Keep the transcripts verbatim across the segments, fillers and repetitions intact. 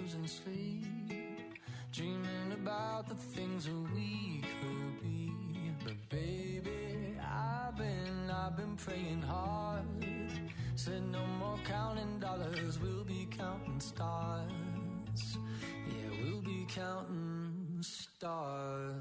losing sleep, dreaming about the things that we could be. But baby, I've been, I've been praying hard. Said no more counting dollars, we'll be counting stars. Yeah, we'll be counting stars.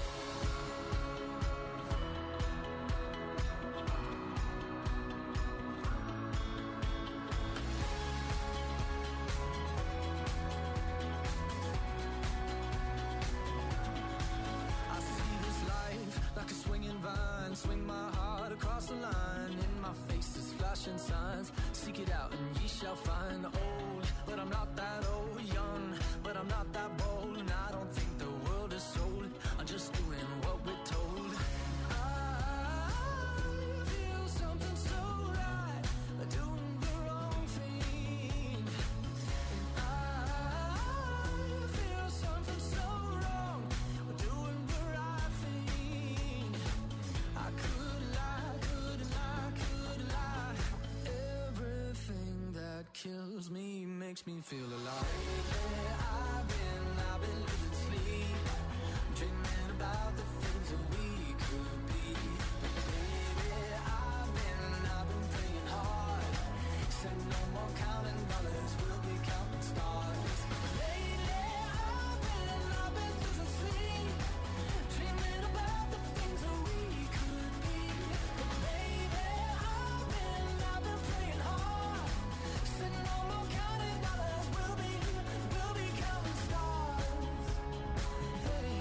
Like a swinging vine, swing my heart across the line. In my face is flashing signs. Seek it out and ye shall find. Old, but I'm not that old. Young, but I'm not that bold. And I don't think the world is sold. I'm just doing what we're told. I feel something so right, doing the wrong thing. And I feel something so wrong, doing the right thing. I could lie, could lie, could lie. Everything that kills me makes me feel alive. Yeah, I've been, I've been losing sleep, dreaming about the things that we could be. Baby, I've been, I've been praying hard. Said no more counting dollars, we'll be counting stars. Lately, I've been, I've been losing sleep, dreaming about the things that we could be. But baby, I've been, I've been praying hard. Said no more counting dollars, we'll be, we'll be counting stars. Hey.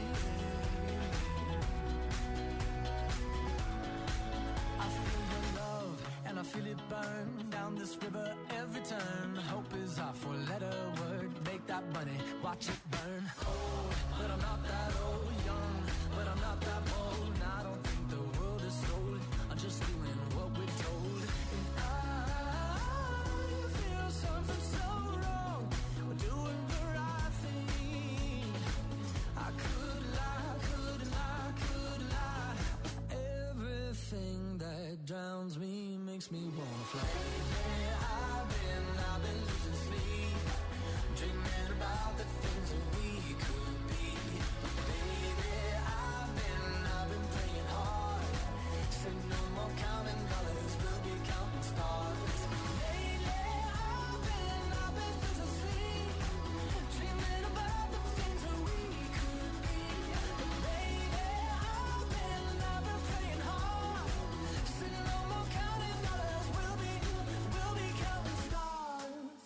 I feel your love and I feel it burn down this river every turn. Hope is our four-letter word. Make that money, watch it burn. Old, but I'm not that old. Young, but I'm not that bold. And I don't think the world is sold. I'm just doing what we're told. And I feel something so wrong, we're doing the right thing. I could lie, could lie, could lie. Everything that drowns me makes me wanna fly. Lately, I've been, I've been losing sleep, dreaming about the things that we could be. But baby, I've been, I've been praying hard. Said no more counting dollars, we'll be counting stars. Lately, I've been, I've been losing sleep, dreaming about the things that we could be. But baby, I've been, I've been praying hard. Said no more counting dollars, we'll be, we'll be counting stars.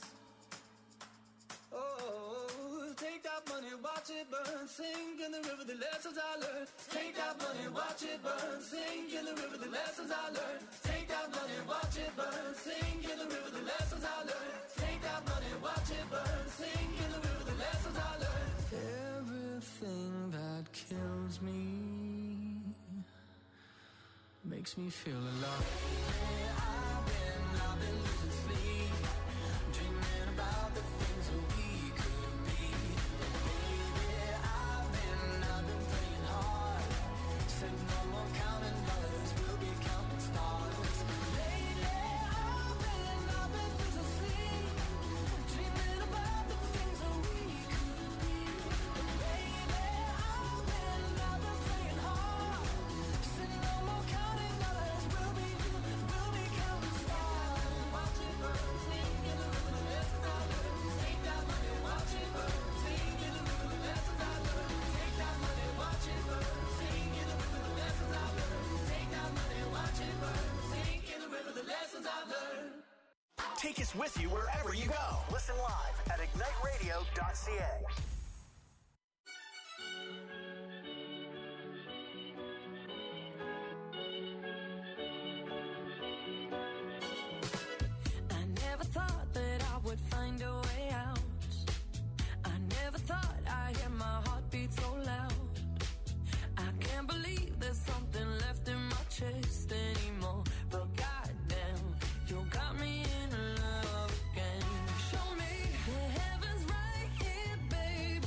Oh, take that money, watch it burn, sink in the river, the lessons I learned. Take that money, watch it burn, sink in the river, the lessons I learned. Take that money, watch it burn, sink in the river, the lessons I learned. Take that money, watch it burn, sink in the river, the lessons I learned. Everything that kills me makes me feel alive. Yeah, I've been, I've been losing sleep, dreaming about the things that we could be. Baby, I've been, I've been praying hard. Said no more counting dollars, we'll be counting stars. Lately, I've been, I've been losing sleep, dreaming about the things that we could be. But baby, I've been, I've been praying hard. Said no more counting dollars, we'll be, we'll be counting stars. Watch it burn, sing in the river, the lessons I learned. Take that money, watch it burn, sing in the river, the lessons I learned. Take that money, watch it burn, sing in the river, the lessons I learned. Take that money, watch it burn, sing in the river, the lessons I've learned. Take us with you wherever you go. Listen live at ignite radio dot c a. I never thought that I would find a way out. I never thought I'd hear my heartbeat so loud. I can't believe there's something left in my chest anymore. But goddamn, you got me in love again. Show me the heavens right here, baby.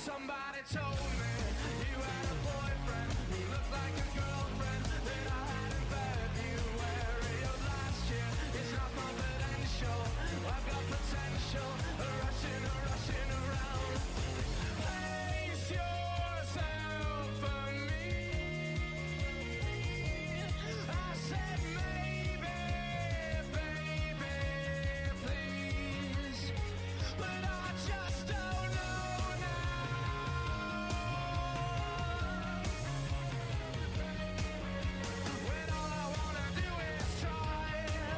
Somebody told me you had a boyfriend who looked like a girlfriend that I had in February of last year. It's not confidential, I've got potential, rushing, rushing around. Place yourself for me. I said maybe, baby, please, but I just don't know now. When all I wanna do is try.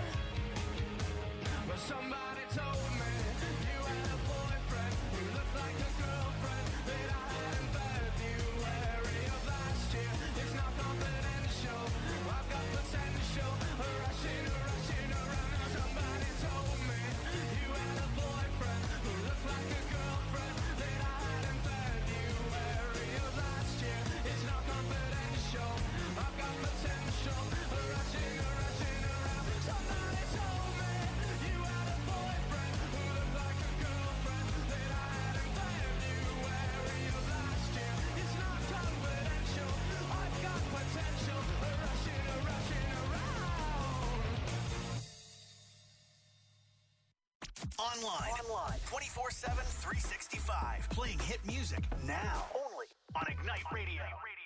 But somebody told me you had a boyfriend who looked like a girlfriend that I had in February of last year. It's not confidential, I've got potential, rushing, rushing around. Now somebody told me you had a boyfriend who looked like a girlfriend that I had in February of last year. It's not confidential, I've got potential, rushing, rushing around. Somebody told me you had a boyfriend who looked like a girlfriend that I had in February of last year. It's not confidential, I've got potential, rushing, rushing around. Online. Online. twenty-four seven, three sixty-five. Playing hit music now. Only on Ignite Radio.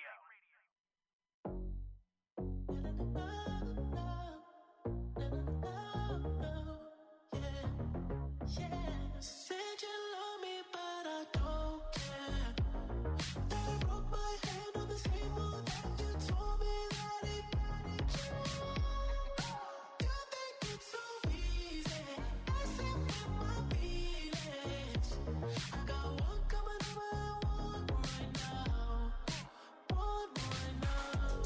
Said you love me, but I don't care. That I broke my hand on the table that you told me that it mattered you. You think it's so easy, messing with my feelings. I got one coming over and one right now. One right now.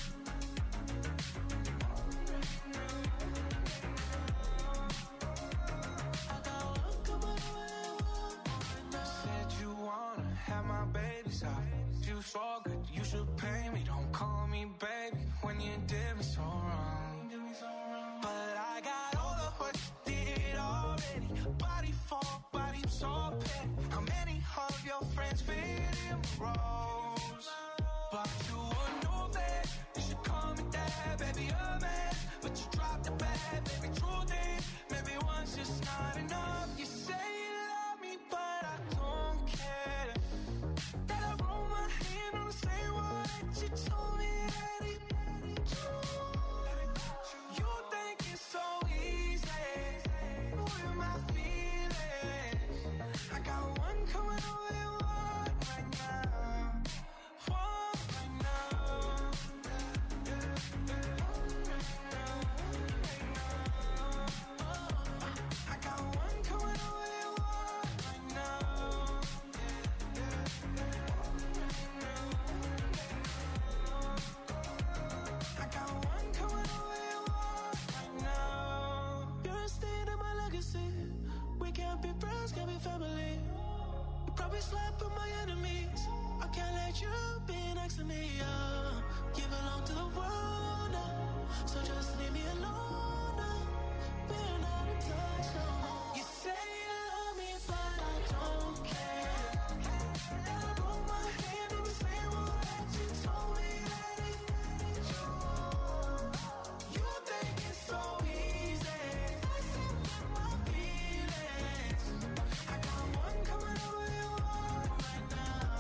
I got one coming over and one right now. Said you wanna have my baby's eyes. You so good, you should pay me. Don't call me baby when you did me so wrong. But I got all of what you did already. Body for body, so petty. How many of your friends fit in my roles? But you would know that you should call me dad, baby, a man. But you dropped the bad, baby, truth is, maybe one's just not enough. You say you love me, but I don't care. That I roll my hand on the same wall that you told me that it mattered you. You think it's so easy, with my feelings. I got one coming over and one right now. One right now. I got one coming over and one right now. I got one coming over and one right now. You're a stain in my legacy. We can't be friends, can't be family. You probably slept with my enemies. I can't let you be next to me. Uh, you belong to the world now, so just leave me alone now. We're not in touch no more. You say you love me, but I don't care. And I broke my hand on the same wall that you told me that it mattered you. You think it's so easy, messing with my feelings. I got one coming over and one right now.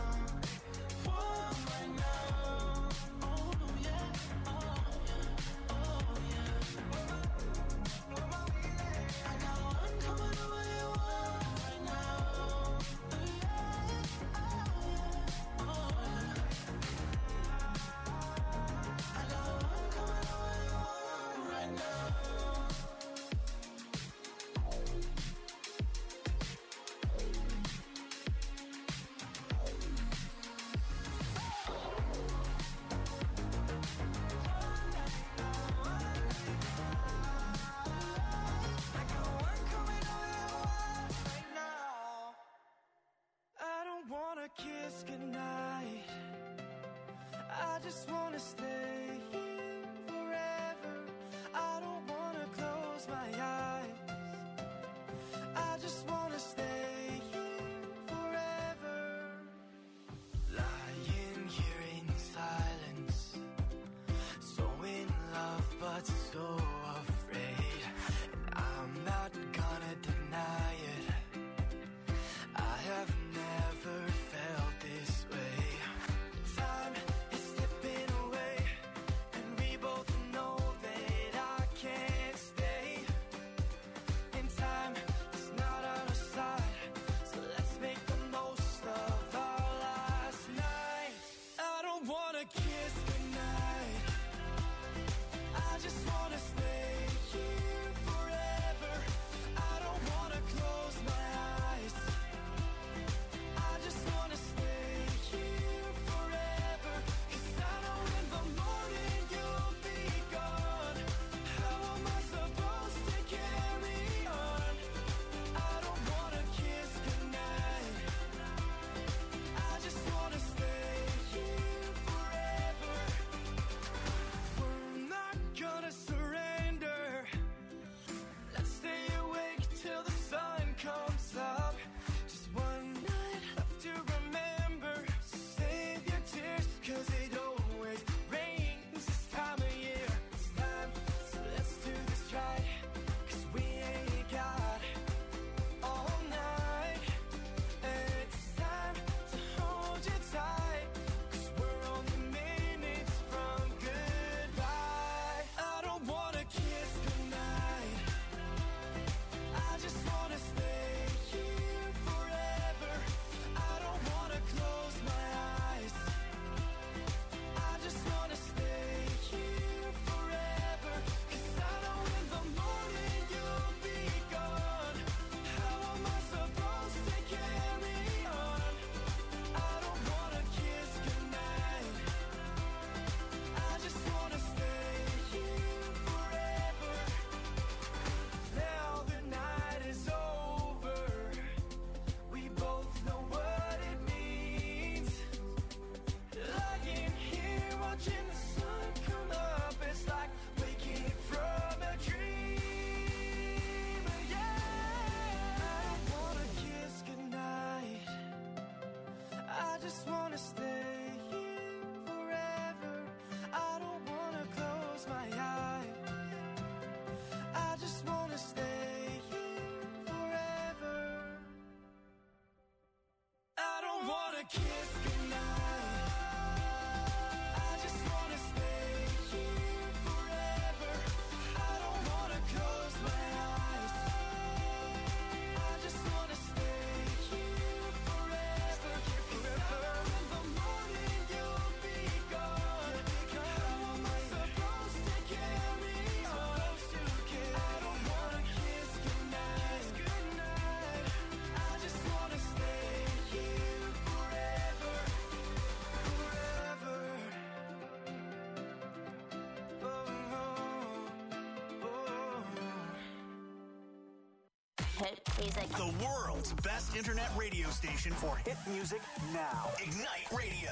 hit music. The world's best internet radio station for hit music now. Ignite Radio.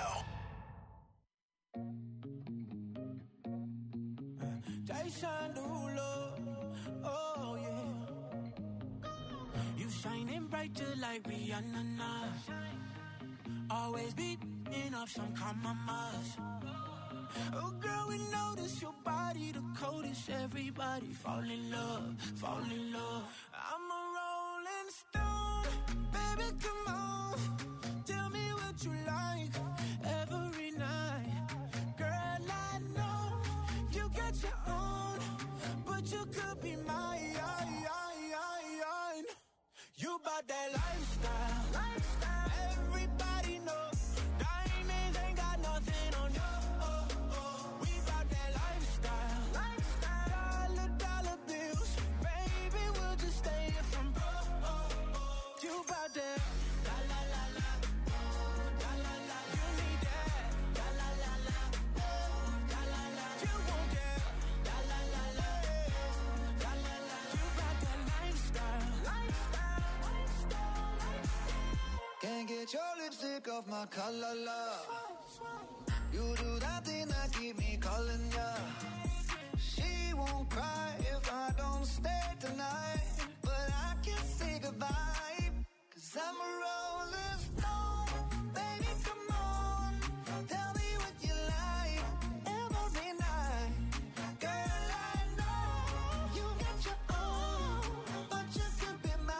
Jason Derulo, oh yeah. You shining bright just like Rihanna now. Always beating up some compromise. Oh girl, we notice your body the coldest. Everybody fall in love, fall in love. I'm a rolling stone, baby, come on. Tell me what you like every night. Girl, I know you got your own, but you could be mine. You bought that lifestyle, lifestyle. Everybody knows diamonds ain't got nothing on you. Oh, oh. We bought that lifestyle, lifestyle. Dollar, dollar bills, baby, we'll just stay here from broke. Oh, oh. You bought that, la la la la, oh, la la la. You need that, la la la la, oh, la la la. You want that, la la la la, oh, la la la. You bought that lifestyle, lifestyle. Can't get your lipstick off my collar, love. You do that thing that keep me calling ya. She won't cry if I don't stay tonight, but I can say goodbye, cause I'm a rolling stone. Baby, come on, tell me what you like every night. Girl, I know you got your own, but you could be mine.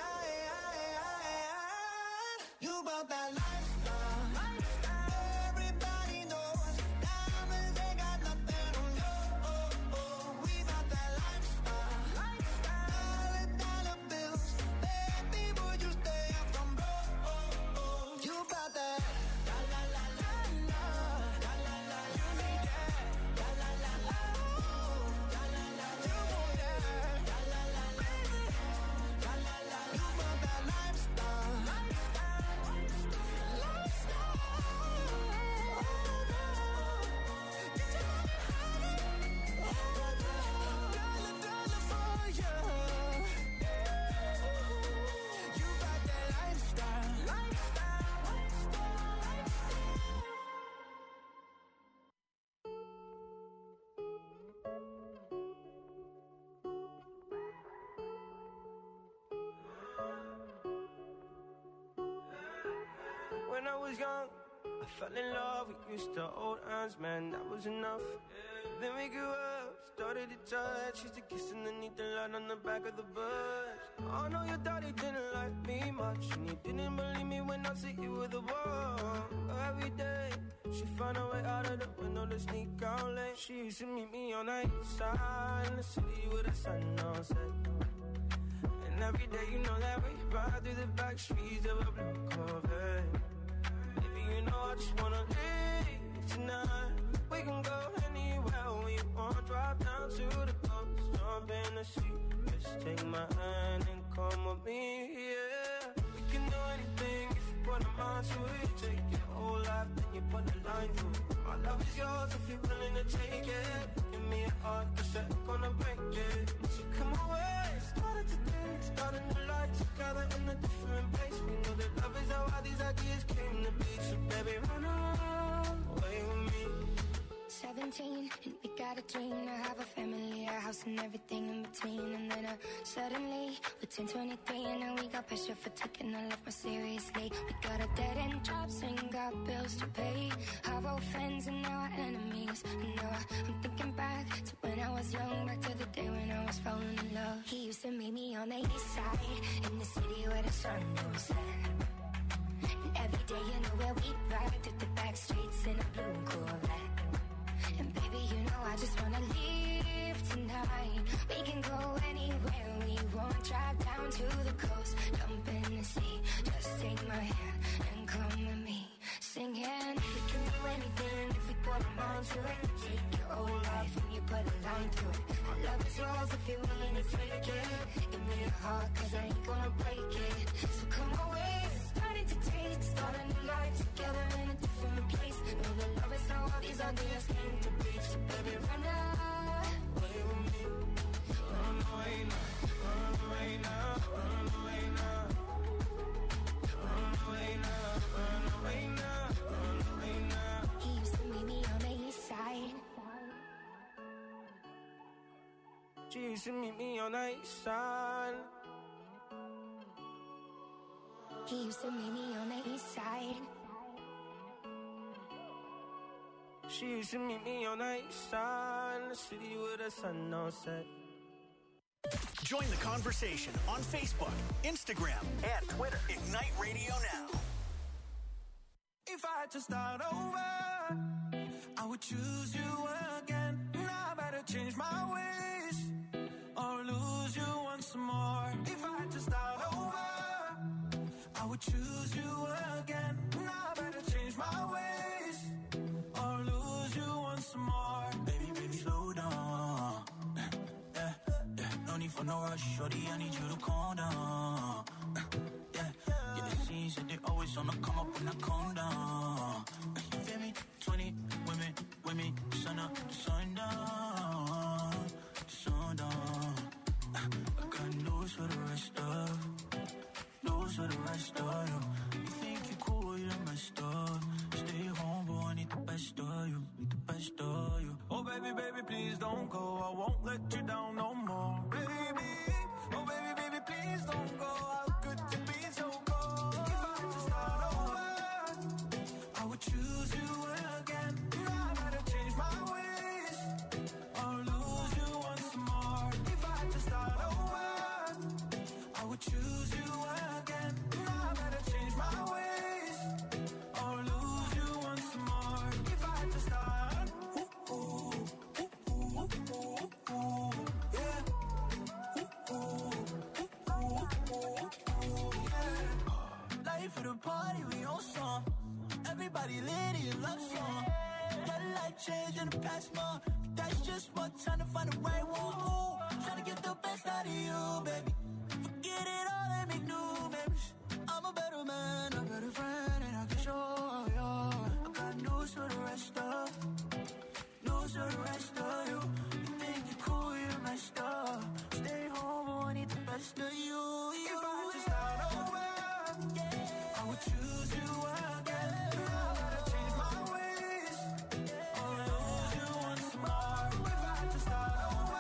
You about that lifestyle, lifestyle. Everybody knows diamonds ain't got nothing on you. Oh, oh. We about that lifestyle, lifestyle. Dollar, dollar bills, baby, would you stay up from broke? Oh, oh. You about that, la la la la la, la la la. You need that, la la la la, oh, la la la. You want that, la la la, baby, la la la. You about that lifestyle, lifestyle. When I was young, I fell in love. We used to hold hands, man, that was enough. Then we grew up, started to touch. Used to kiss underneath the light on the back of the bus. I know your daddy didn't like me much, and he didn't believe me when I said you were the one. Every day, she found a way out of the window to sneak out late. She used to meet me on the east side in the city with the sun on set. And every day, you know that we ride through the back streets of a blue Corvette. You know I just wanna leave tonight. We can go anywhere we want. Drive down to the coast, jump in the sea. Just take my hand and come with me, yeah. We can do anything if you put a mind to it. Take your whole life, then you put a line through it. My love is yours if you're willing to take it. Give me a heart, cause I'm gonna break it. So come away, started today, start a new life together in a different place. We know that love is how all these ideas came to be. So baby, run away with me. Seventeen, and we got a dream to have a family, a house and everything in between. And then uh, suddenly, we're ten, twenty-three, and now we got pressure for taking our life more seriously. We got a dead end jobs and got bills to pay. Our old friends and now our enemies. And now I'm thinking back to when I was young, back to the day when I was falling in love. He used to meet me on the east side, in the city where the sun don't set. And every day, you know where we ride through the back streets in a blue Corvette. And baby, you know I just wanna leave tonight. We can go anywhere we want. Drive down to the coast, jump in the sea. Just take my hand and come with me. Singing, we can do anything if we put our mind to it. Take your whole life and you put a line through it. My love is yours if you're willing to take it. Give me a heart, cause I ain't gonna break it. So come away, starting to taste. Start a new life together in a different place. Know that love is how all these ideas came to be. So baby, run away with me. Run away now, run away now, run She used to meet me on the east side. He used to meet me on the east side. She used to meet me on the east side, in the city where the sun don't set. Join the conversation on Facebook, Instagram, and Twitter. Ignite Radio Now. If I had to start over, I would choose you again. Now I better change my ways or lose you once more. If I had to start over, I would choose you again. Now I better change my ways or lose you once more. Baby, baby, slow down. Yeah, yeah. No need for no rush, shorty, I need you to calm down. Yeah, yeah, the scenes that they always on the come up when I calm down. You feel me? twenty women with me, sun up, sun down, sun down. I got news for the rest of, news for the rest of you. You think you cool, you're messed up. Stay home, boy, I need the best of you, need the best of you. Oh baby, baby, please don't go, I won't let you down no more. Baby, oh baby, baby, please don't go. How could you be so cold? If I had to start over, I would choose you again. Now I gotta change my ways or lose you once more. If I had to start over, I would choose you again. Now I gotta change my ways or lose you once more. If I had to start, ooh, ooh, ooh, ooh, ooh, ooh, yeah. Ooh, ooh, ooh, ooh, ooh, yeah. Life of the party, we on song. Everybody lit in love song. Your life changed in the past month. That's just one time to find the right one. Ooh, trying to get the best out of you, baby. Forget it all and make new memories. I'm a better man, a better friend, and I can show you. I got news for the rest of, news for the rest of you. You think you're cool, you're messed up. Stay home, but I need the best of you. If I had to start over, yeah, I would choose you again. Now I gotta change my ways or lose you once more. If I had to start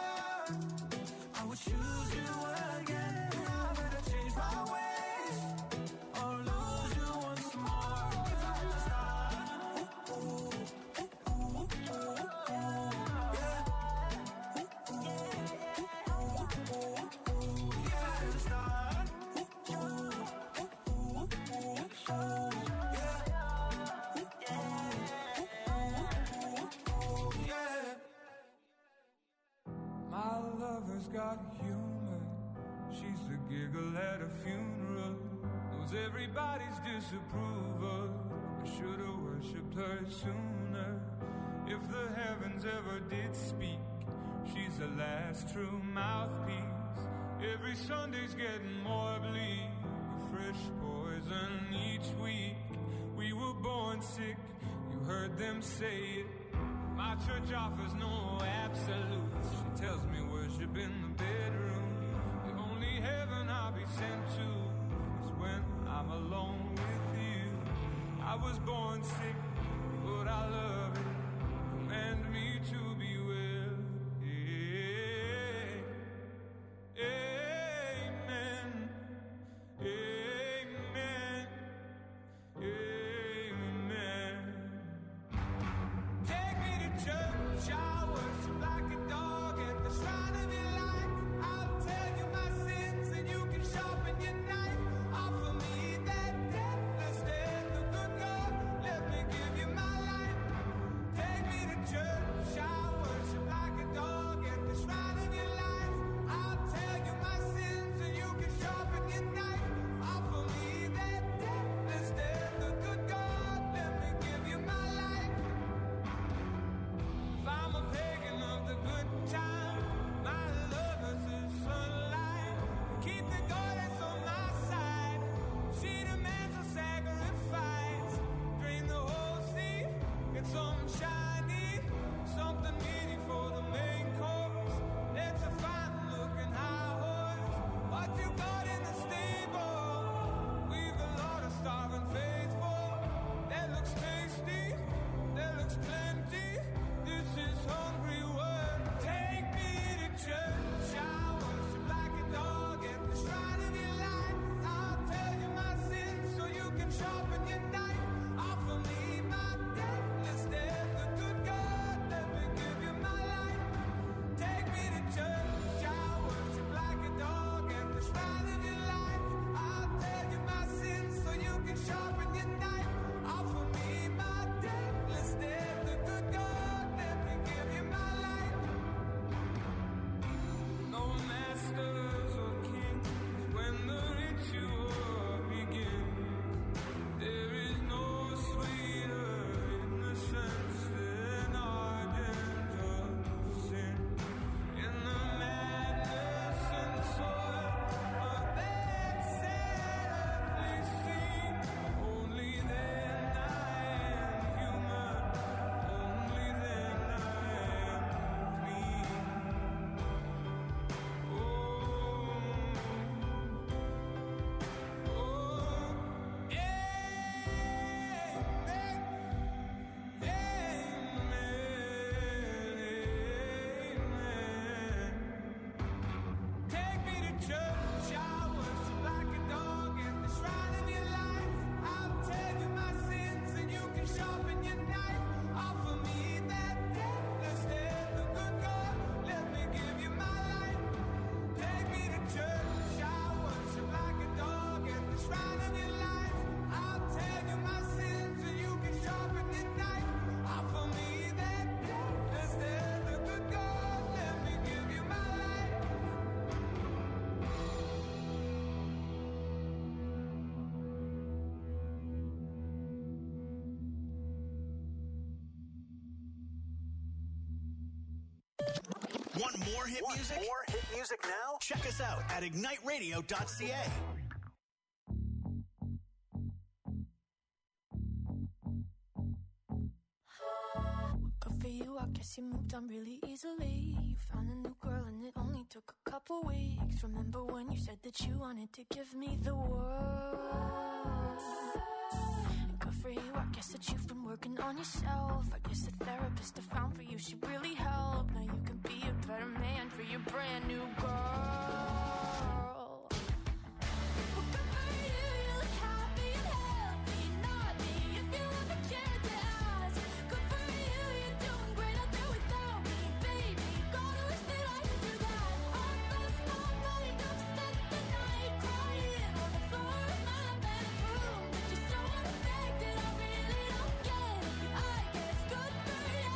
over, I would choose you again. Now I gotta change my ways or lose you once more. If I had to start, ooh, ooh, ooh, ooh, ooh, yeah. Ooh, ooh, ooh, ooh, ooh. If I had to start, ooh, ooh, ooh, ooh, ooh, yeah. My lover's got humor. She's the giggle at a funeral. Knows everybody's disapproval. I should've worshipped her sooner. If the heavens ever did speak, she's the last true mouthpiece. Every Sunday's getting more bleak. A fresh poison each week. We were born sick, you heard them say it. My church offers no absolutes. She tells me worship in the bedroom. The only heaven I'll be sent to is when I'm alone with you. I was born sick, but I love it. Command me to be well. Amen. Amen. Amen. Take me to church, I worship like a dog at the shrine of your light. I'll tell you my sins and you can sharpen your knife. Offer me that deathless death, the good God, let me give Want more hit Want music? more hit music now? Check us out at ignite radio dot c a. Good for you, I guess you moved on really easily. You found a new girl and it only took a couple weeks. Remember when you said that you wanted to give me the world? And good for you, I guess that you've been working on yourself. I guess the therapist I found for you should really help. Now you can be a better man for your brand new girl. Well, good for you, you look happy and healthy. Not me, if you ever cared to ask. Good for you, you're doing great out there without me, baby. Gotta wish that I could do that. I lost my mind, I've spent the night crying on the floor of my bedroom. But you're so unaffected, I really don't get it. I guess good for you.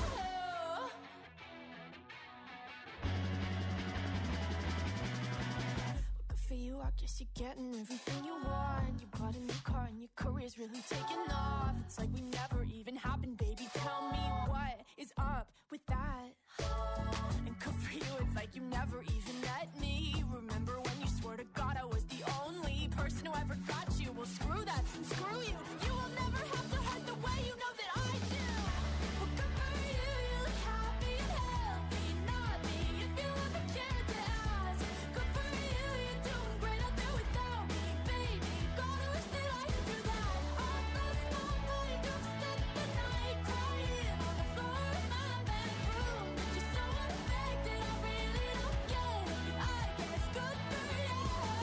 Good for you, I guess you're getting everything you want. You bought a new car and your career's really taking off. It's like we never even happened, baby. Tell me what is up with that? And good for you, it's like you never even met me. Remember when you swore to God I was the only person who ever got you? Well, screw that and screw you. You will never have to hurt the way you know that I do. Well, good for you, you look happy and healthy. Not me, if you ever cared to ask. Good for you, you're doing great out there without me, baby. Gotta wish that I could do that. I lost my mind, I've spent the night crying on the floor of my bedroom. But you're so unaffected, I really don't get it. I guess good for you.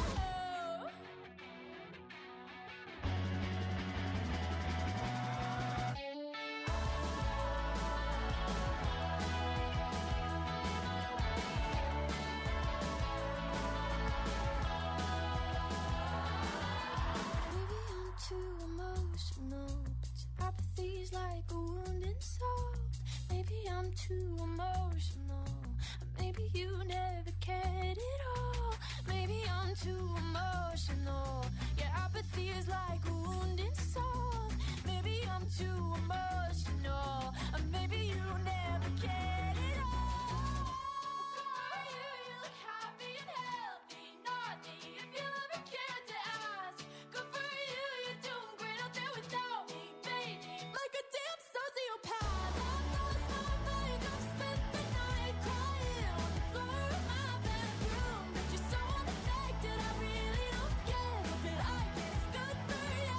Maybe I'm too emotional, but your apathy's like a wounded soul. Maybe I'm too emotional, maybe you never cared at all. Maybe I'm too emotional, your apathy is like a wounded soul. Maybe I'm too emotional, maybe you never cared at all. You, you look happy and healthy, not me, if you ever cared to ask. Good for you, you're doing great out there without me, baby. Like a damn sociopath. I've lost my mind, I've spent the night crying on the floor of my bedroom. But you're so unaffected, I really don't get it. But I guess good for you.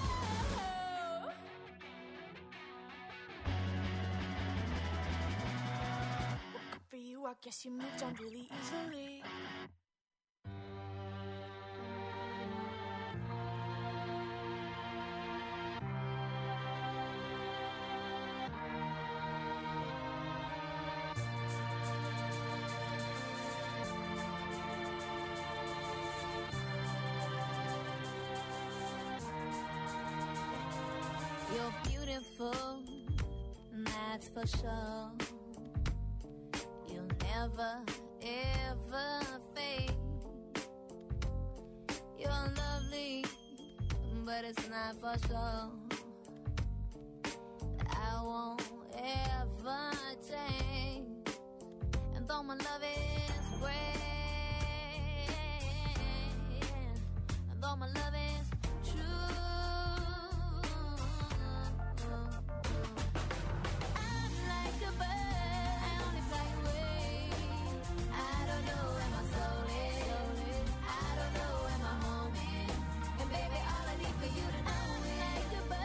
Good for you, I guess you moved on really easily. You're beautiful, that's for sure. You'll never, ever fade. You're lovely, but it's not for sure. I won't ever change. And though my love is great, and though my love is true, I'm like a bird, I only fly away. I don't know where my soul is, I don't know where my home is. And baby, all I need for you to know is I'm like a bird.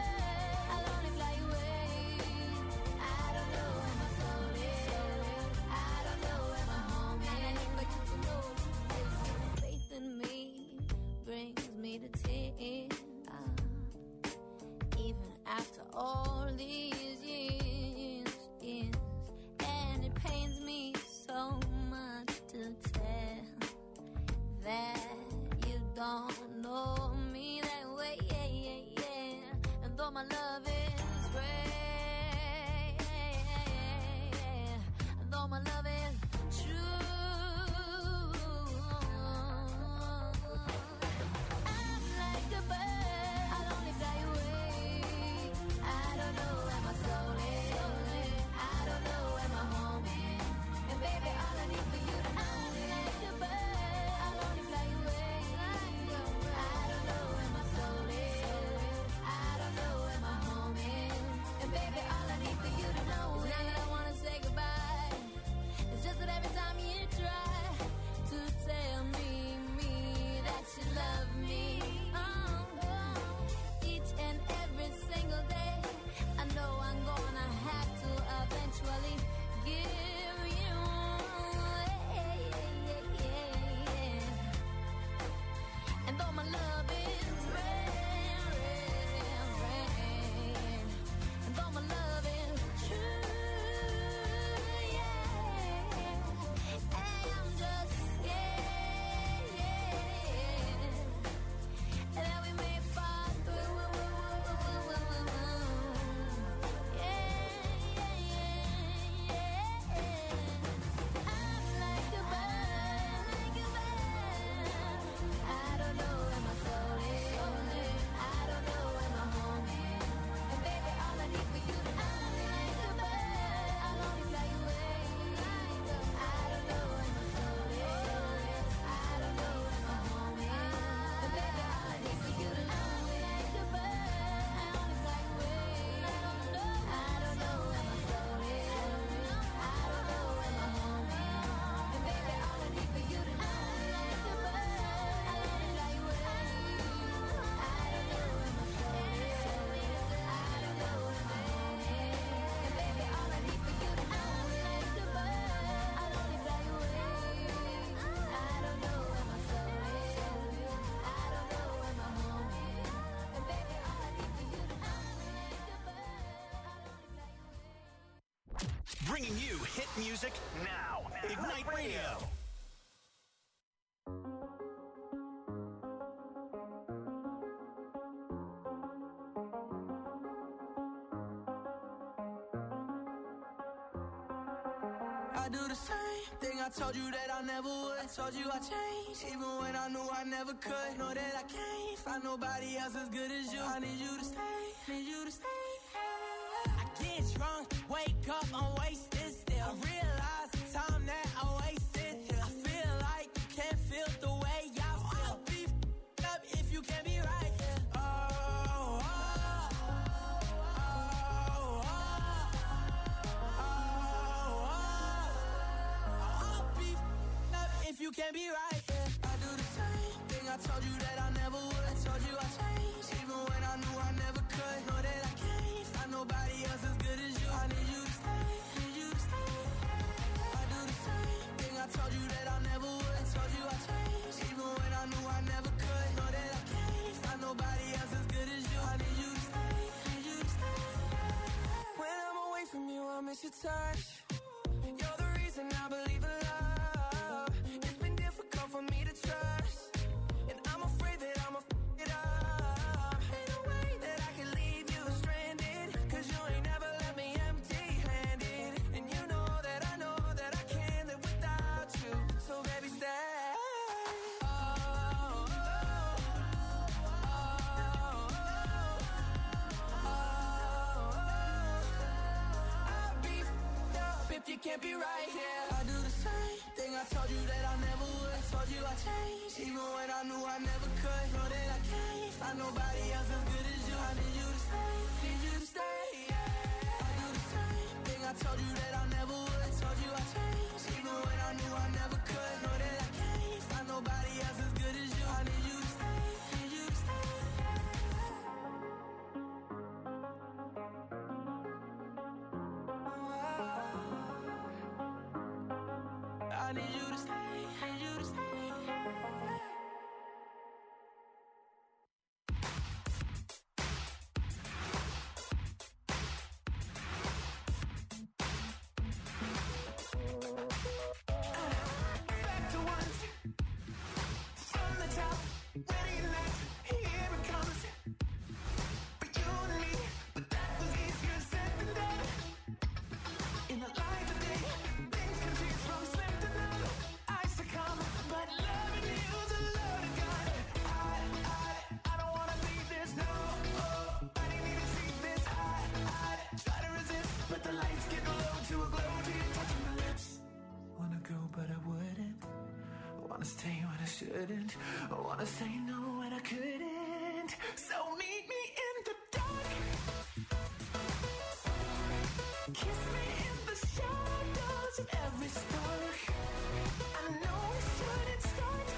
bringing you hit music now. Ignite Radio. I do the same thing I told you that I never would. I told you I changed, even when I knew I never could. Know that I can't find nobody else as good as you. I need you to stay, need you to stay. I get drunk, wake up, I'm wasted still. I realize the time that I wasted here. I feel like you can't feel the way I feel. I'll be f***ed up if you can't be right here. Oh, oh, oh, oh, oh, oh. I'll be f***ed up if you can't be right here. I do the same thing I told you that I never would. I told you I changed, even when I knew I never could. Know that I can't find nobody else as good as you. I need you to stay, need you to stay. I do the same thing I told you that I never would. I told you I changed, even when I knew I never could. Know that I can't find nobody else as good as you. I need you to stay, need you to stay. When I'm away from you, I miss your touch. You're the reason I believe in love. It's been difficult for me to trust, and I'm afraid that I'ma f*** it up. Ain't no way that I can leave you stranded, cause you ain't never left me empty-handed. And you know that I know that I can't live without you. So baby, stay. Oh, oh, oh, oh. I'll be f***ed up if you can't be right here. I do the same thing I told you that I never would. I told you I changed, even when I knew I never could. Know that I can't find nobody else as good as you. I need you to stay, need you to stay. I do the same thing I told you that I never would. I told you I changed, even when I knew I never could. Know that I can't find nobody else as good as you. I need you to stay, need you to stay. I need you to stay, need you to stay. Back to once, from the top, ready next, here it comes. For you and me, but that was easier said than done. In the light of day, things can change from slim to none. I succumb, but loving you's a loaded gun. I, I, I don't wanna leave this, no. Oh, I didn't even see this. I, I try to resist, but the lights get low to a glow to you touching my lips. Wanna go, but I wouldn't. Wanna stay when I shouldn't. I wanna say no when I couldn't. So meet me in the dark. Kiss me in the shadows of every spark. I know we shouldn't start,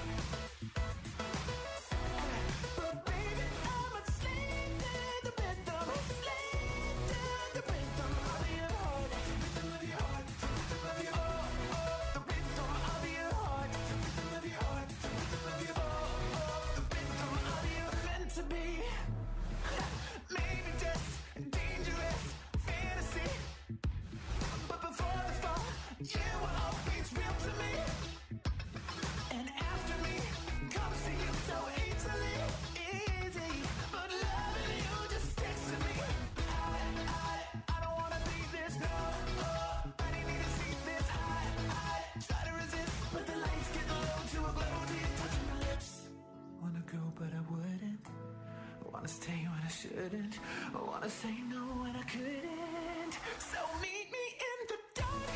but baby, I'm a slave to the rhythm. A slave to the rhythm of your heart. Rhythm of your heart, rhythm of your heart. Oh, oh, the rhythm of your heart, rhythm of your heart, rhythm of your heart. Oh, oh, the rhythm of your meant to be. Maybe just dangerous fantasy, but before the fall, you were always real to me. And after me comes to you so easily, easy. But loving you just sticks to me. I, I, I don't wanna leave this, no. Oh, I didn't even see this. I, I try to resist, but the lights get low to a glow to you touching my lips. Wanna go, but I wouldn't. Wanna stay when I shouldn't. I wanna say no when I couldn't. So meet me in the dark.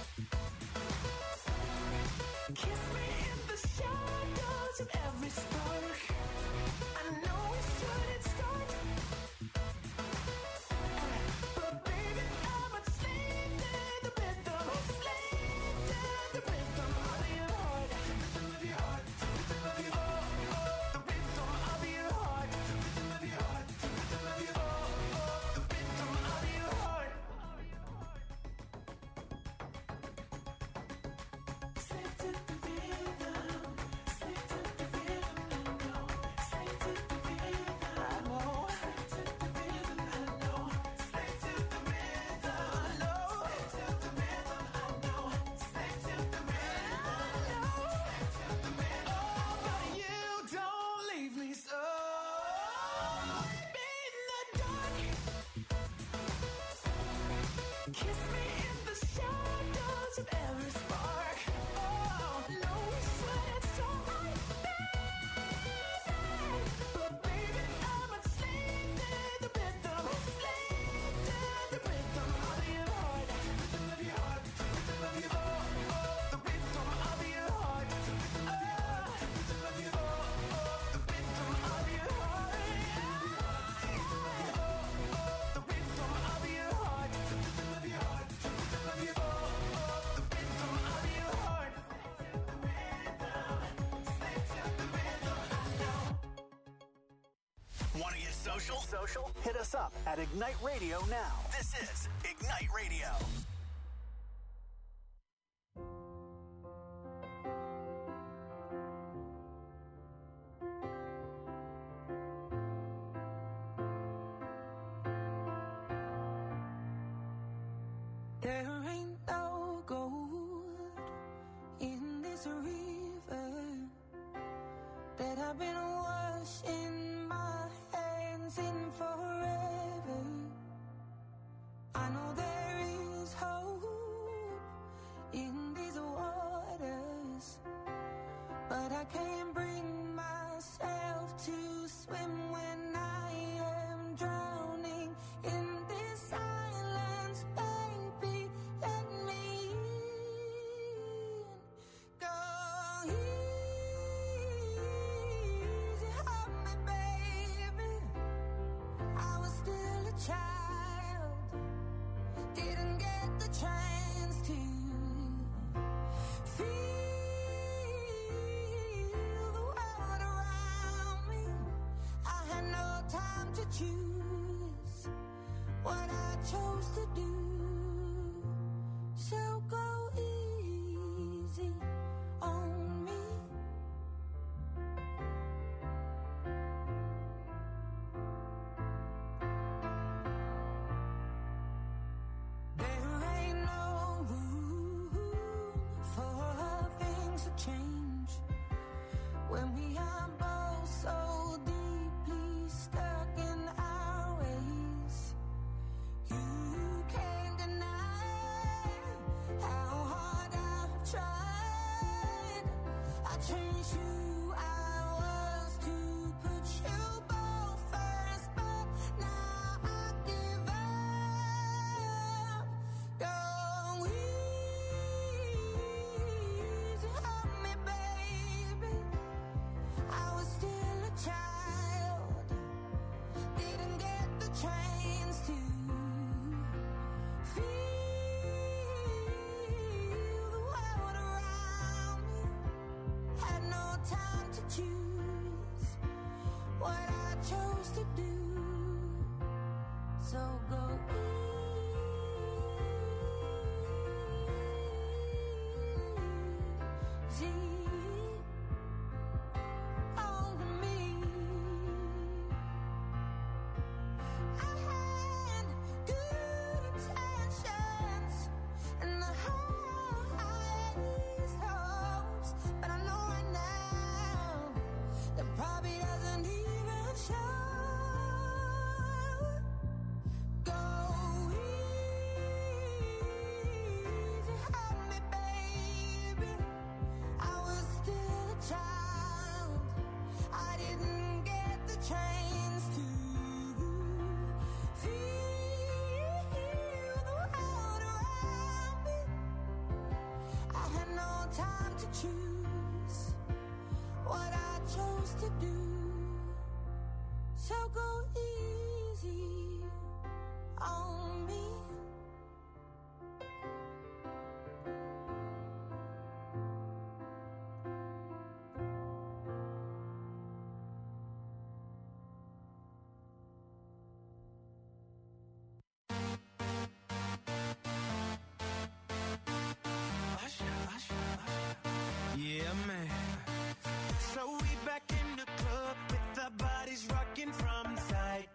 Kiss me in the shadows of every spark. I know we shouldn't start, but baby, I'm a slave to the rhythm. A slave to the rhythm of your heart. Rhythm of your heart, rhythm of your heart. Oh, oh, the rhythm of your heart, rhythm of your heart, rhythm of your heart. Oh, oh, the rhythm of your Kiss me in the shadows of every spark. Oh, no sweat, so right, baby. But baby, I'm a slave to the rhythm, slave to the rhythm of your heart, rhythm of your heart, rhythm of your heart, oh, the rhythm of your heart, oh, rhythm of your heart, oh, the rhythm of your heart, oh, the rhythm of your heart, rhythm of your heart, rhythm of your heart, oh, the rhythm of your heart, the rhythm, slave to the rhythm, I know. Want to get social? Social? Hit us up at Ignite Radio now. This is Ignite Radio. There ain't no gold in this river that I've been washing my hands in forever. I know there is hope in these waters, but I can't bring myself to swim when I am drowning in this silence, baby. Let me in. Go easy on me, baby. I was still a child, didn't get the chance to feel the world around me. I had no time to choose what I chose to do. So go easy on me. There ain't no room for things to change when we are both so deeply stuck in our ways. You can't deny how hard I've tried. I changed who I was to put you both first, but now I give up. Go easy on me, baby. I was still a child, didn't get the chance to feel the world around me. Had no time to choose what I chose to do. So go easy on me. I had good intentions and the highest hopes, but I know right now that probably doesn't even show. Go easy on me, baby. I was still a child, I didn't get the chance to feel the world around me. I had no time to choose what I chose to do. So go easy on me. Yeah, man. So we back in the club with our bodies rocking from side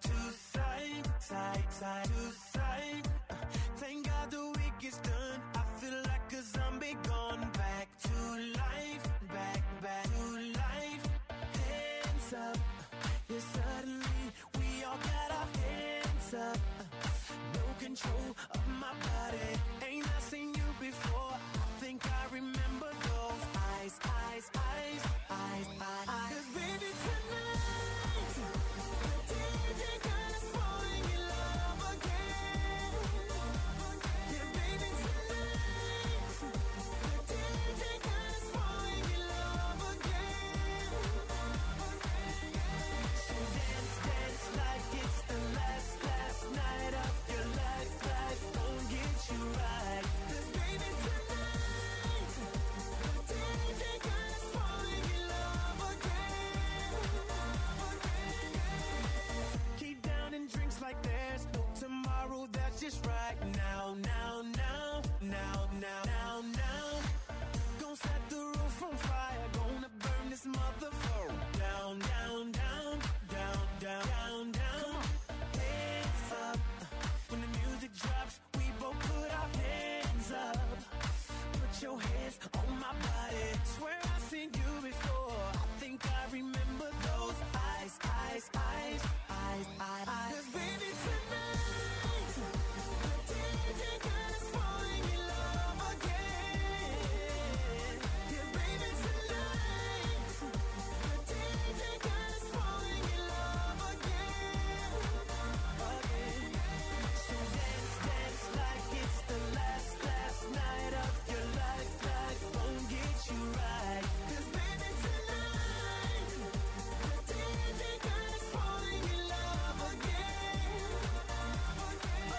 your hands on my body. Swear I've seen you before. I think I remember those eyes, eyes, eyes, eyes, eyes, eyes. 'Cause baby tonight, the D J got us falling in love again. Yeah, baby tonight, the D J got us falling in love again, again. So dance, dance like it's the last, last night of your life. Life won't get you right. 'Cause baby tonight, the D J got us falling in love again. Oh.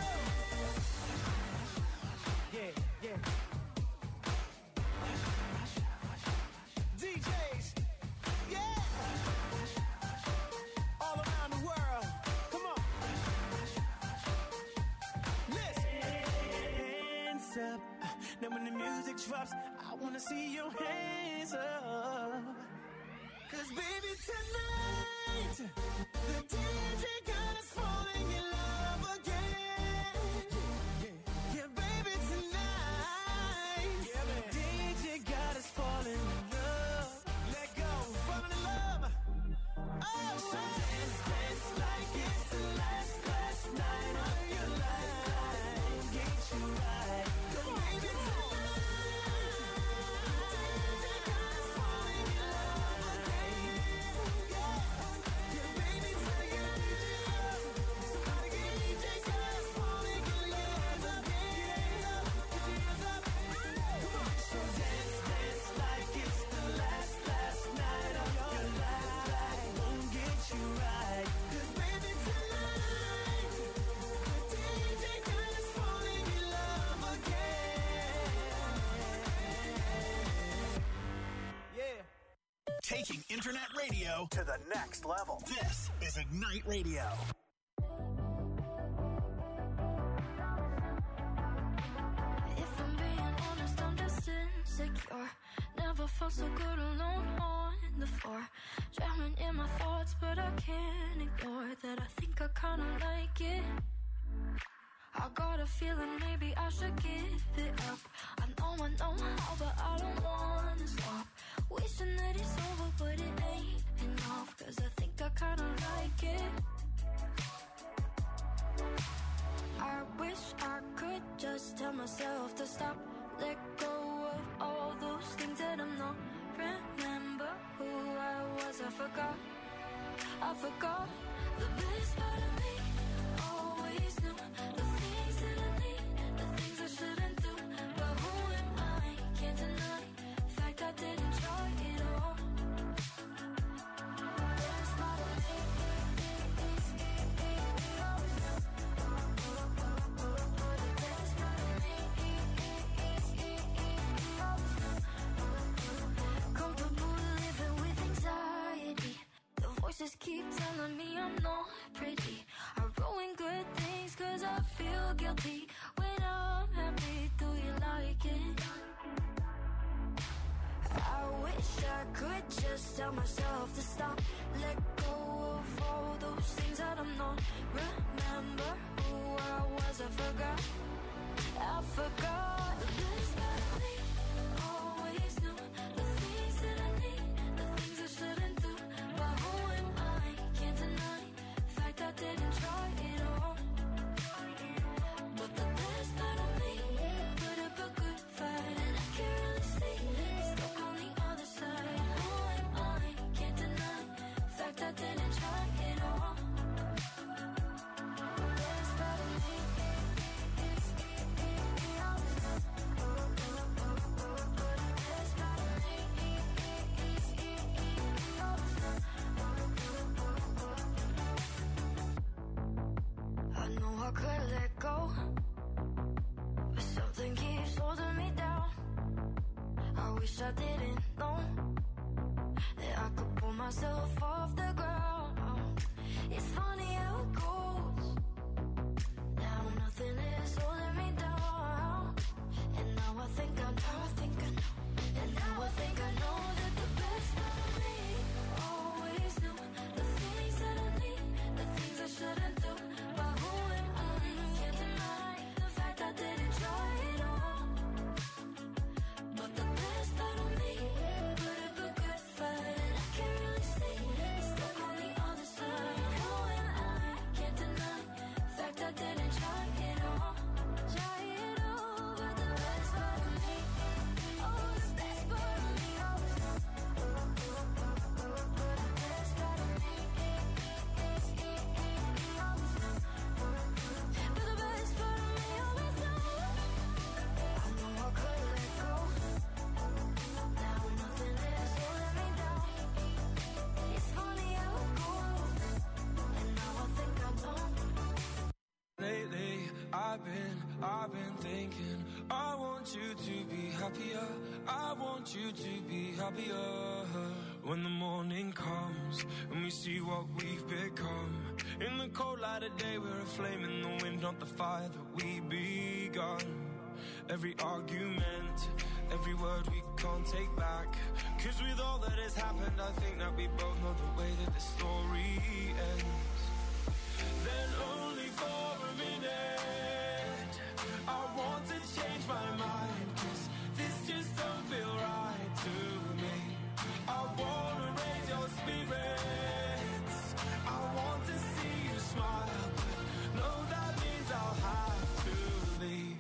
Yeah, yeah. D Js, yeah. All around the world, come on. Listen. Hands up. Now when the music drops, I wanna see your hands up. 'Cause baby tonight, the D J got us falling in love again. Yeah, yeah, baby tonight, yeah, man. D J got us falling in love. Let go, falling in love. Oh, so dance, dance like it's the last, last night of your life. Get you right. 'Cause baby tonight, the D J got us falling in love again. Yeah, yeah, baby tonight, somebody get D J got us falling in love again. Put your hands up. Come on. So dance, dance like it's the last, last night of your life. Won't get you right. 'Cause baby tonight, the D J got us falling in love again. Yeah. Taking internet radio to the next level. This is Ignite Radio. If I'm being honest, I'm just insecure. Never felt so good alone on the floor. Drowning in my thoughts, but I can't ignore that. I think I kinda like it. I got a feeling maybe I should give it up. I know I know how, but I don't wanna stop. Wishing that it's over, but it ain't enough. 'Cause I think I kinda like it. I wish I could just tell myself to stop. Let go of all those things that I'm not. Remember who I was, I forgot. I forgot the best part of me. Always knew the things that I need, the things I shouldn't do. But who am I? Can't deny the fact I didn't try it all. The best part of me is comfortable living with anxiety. The voices keep telling me I'm not pretty. I ruin good things 'cause I feel guilty. When I'm happy, do you like it? I wish I could just tell myself to stop. Let go of all those things that I'm not. Remember who I was, I forgot. I forgot the best part of me. Always knew the things that I need, the things I shouldn't do. But who am I? Can't deny the fact I didn't try it all. But the best part of me put up a good fight, and I can't really see it's stuck on the other side. Who am I? Can't deny the fact I didn't try it all. The best part of me is I know I could let go, but something keeps holding me down. I wish I didn't know that I could pull myself off the ground. It's funny how it goes. Now nothing is holding me down. And now I think I know, I think I know. And now I think I know that the best part of me always knew the things that I need, the things I shouldn't do. But who am I? Can't deny the fact I didn't try it all. I've been, I've been thinking, I want you to be happier, I want you to be happier. When the morning comes and we see what we've become, in the cold light of day we're a flame in the wind, not the fire that we begun. Every argument, every word we can't take back, 'cause with all that has happened I think that we both know the way that the story ends. Then only for a minute I want to change my mind, 'cause this just don't feel right to me. I wanna raise your spirits, I want to see you smile, but no, that means I'll have to leave.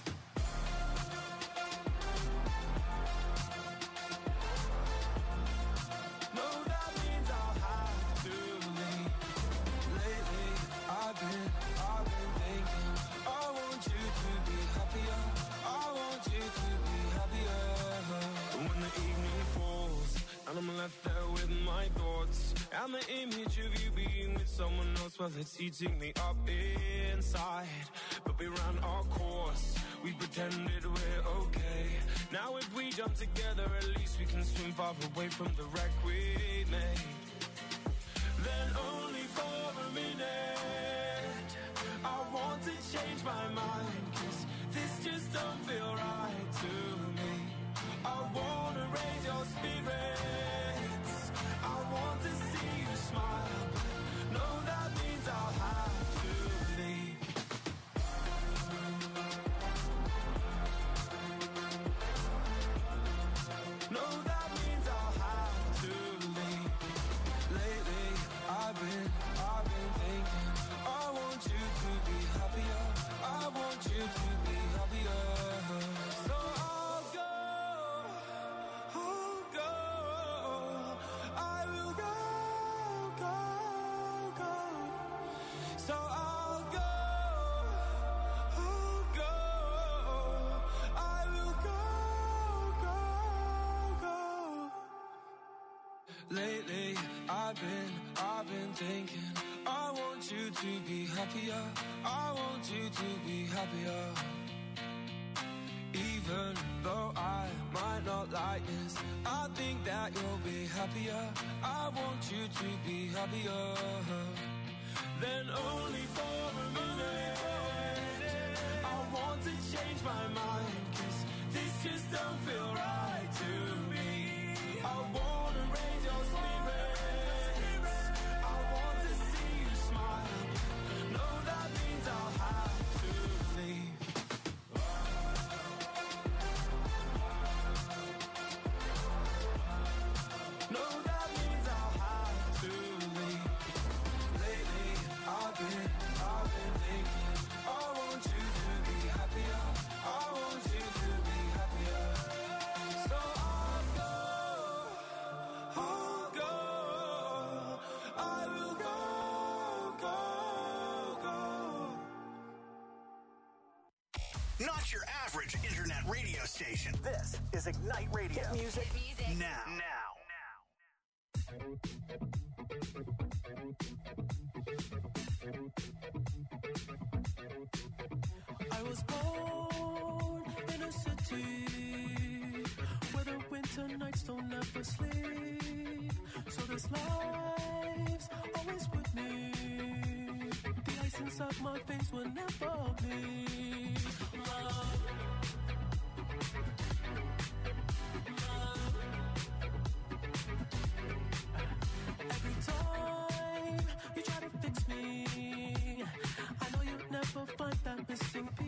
No, that means I'll have to leave. Lately, I've been, I've been thinking, I want you to be happier, I want you to be happier. When the evening falls and I'm left there with my thoughts, and the image of you being with someone else, well, it's eating me up inside. But we ran our course, we pretended we're okay. Now if we jump together, at least we can swim far away from the wreck we made. Then only for a minute I want to change my mind, 'cause this just don't feel right to me. I wanna raise your spirits, I want to see you smile, but no, that means I'll have to leave. No, that means I'll have to leave. Lately, I've been, I've been thinking, I want you to be happier, I want you to be happier. So I'll go, I'll go, I will go, go, go. So I'll go, I'll go, I will go, go, go. Lately, I've been, I've been thinking, I want you to be happier, I want you to be happier. Even though I might not like this, I think that you'll be happier, I want you to be happier. Then only for a minute I want to change my mind, 'cause this just don't feel right to me. I wanna raise your spirits, I want to see you smile, no, that means I'll have to leave. No, that means I'll have to leave. Lately, I've been, I've been thinking, I want you to be happier, I want you to be happier. So I'll go, I'll go, I will go, go, go. Not your average internet radio station. This is Ignite Radio. Hit music, now. Now. I was born in a city where the winter nights don't ever sleep. So this life's always with me. The ice inside my veins will never bleed. Love. Every time you try to fix me, I know you'll never find that missing piece.